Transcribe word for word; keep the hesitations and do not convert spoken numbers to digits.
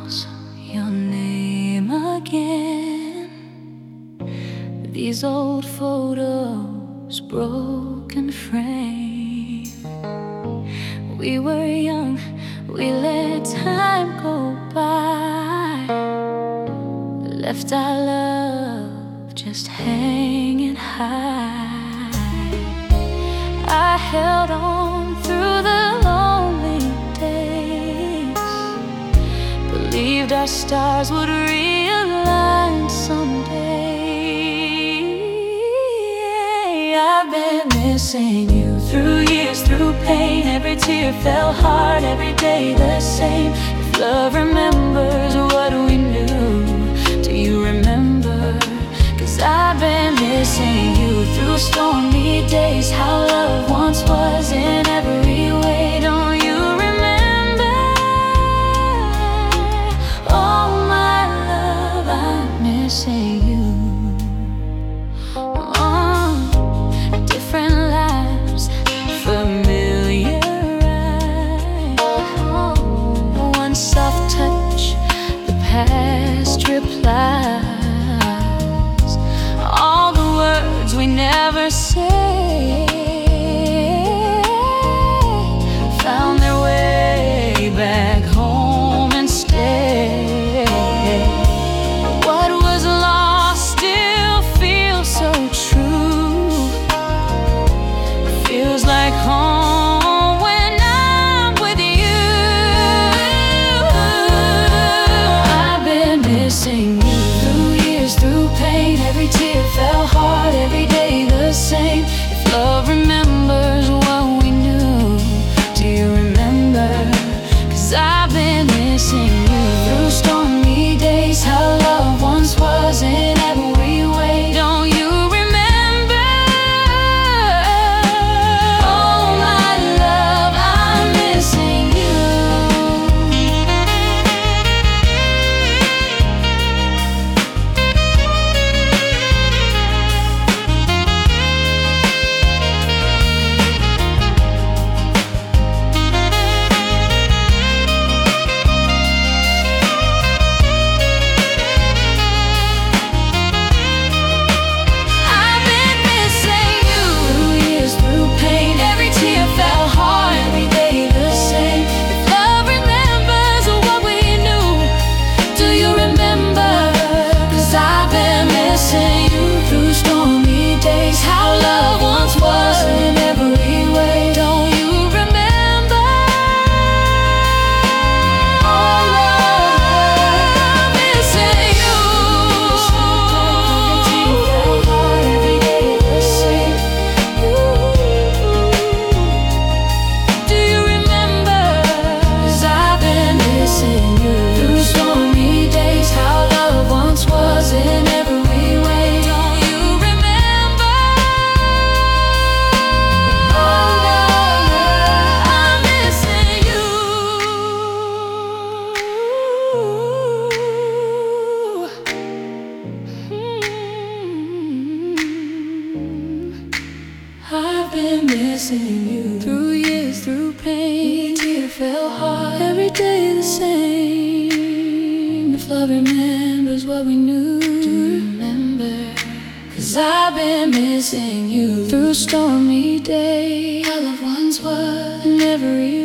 calls your name again. These old photos, broken frame. We were young, we let time go by, left our love just hanging high. I held on through the lonely days, believed our stars would realign someday. I've been missing you through years, through pain. Every tear fell hard, every day the same. If love remembers what we knew, do you remember? 'Cause I've been missing you through stormy days. How love once was in every way. Don't you remember? Oh my love, I'm missing you. Oh, different lives, familiar eyes. Oh, one soft touch, the past replies. All the words we never say found their way back home instead. What was lost still feels so true. Feels like home when I'm with you. I've been missing you through years, through pain. Every tear fell hard, every day the same. If love remembers what we knew, do you remember? 'Cause I've been missing you through stormy days. How love once was in every way. Don't you remember? Oh my love, I'm missing you. I've been missing you through years, through pain. Each tear fell hard, every day the same. If love remembers what we knew, do you remember? 'Cause I've been missing you through stormy days. How love once was in every